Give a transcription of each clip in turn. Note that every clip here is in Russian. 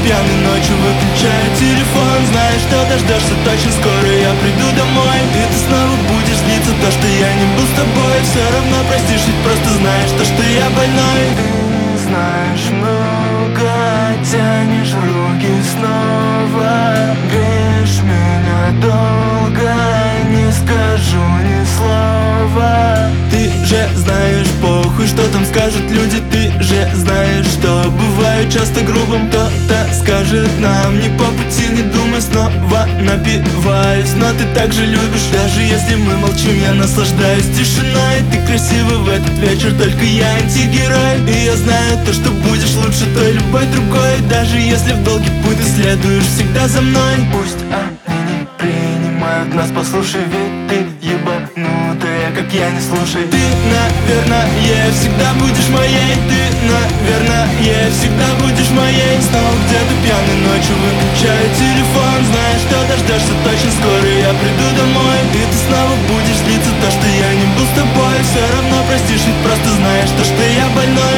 пьяный ночью выключаю телефон. Знаешь, что дождешься точно скоро, я приду домой. И ты снова будешь злиться, то, что я не был с тобой. Все равно простишь, ведь просто знаешь, то, что я больной. Ты знаешь, много тянешь руки снова. Греешь меня долго, не скажу ни слова. Ты же знаешь, похуй, что там скажут люди. Ты же знаешь, что бываю часто грубым. Кто-то скажет нам не по пути, не думай, снова напиваюсь. Но ты так же любишь, даже если мы молчим, я наслаждаюсь тишиной. Ты красива в этот вечер, только я антигерой. И я знаю то, что будешь лучше той любой другой. Даже если в долгий путь ты следуешь всегда за мной. Пусть они не принимают нас, послушай, ведь ты ебанутая, как я, не слушай. Ты, наверное, всегда будешь моей. Ты, наверное, всегда будешь моей. Снова где-то пьяной ночью выключаю телефон. Знаешь, что дождешься точно скоро, я приду домой. И ты снова будешь злиться, то, что я не был с тобой. Все равно простишь, ведь просто знаешь то, что я больной.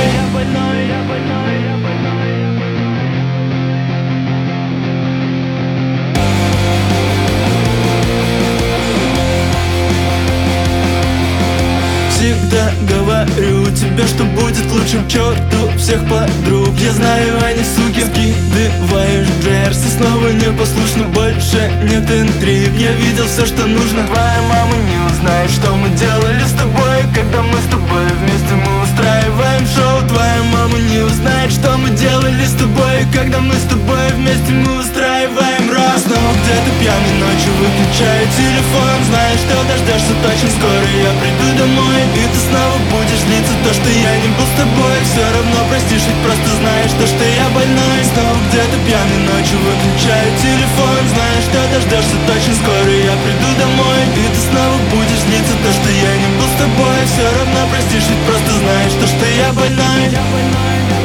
Всегда говорю тебе, что будет лучше, к черту всех подруг. Я знаю, они суки. Скидываешь джерси, снова непослушно. Больше нет интриг, я видел все, что нужно. Твоя мама не узнает, что мы делали с тобой. Когда мы с тобой вместе, мы устраиваем шоу. Твоя мама не узнает, что мы делали с тобой. Когда мы с тобой вместе, мы устраиваем рок. Снова где-то пьяной ночью выключаю телефон. Знаешь, что дождешься точно скоро, я приду домой. И ты снова будешь злиться, то, что я не был с тобой. Все равно простишь, ведь просто знаешь то, что я больной. Снова где-то пьяной ночью выключаю телефон. Знаешь, что дождешься точно скоро, я приду домой. И ты снова будешь злиться, то, что я не был с тобой. Все равно простишь, ведь просто знаешь то, что я больной.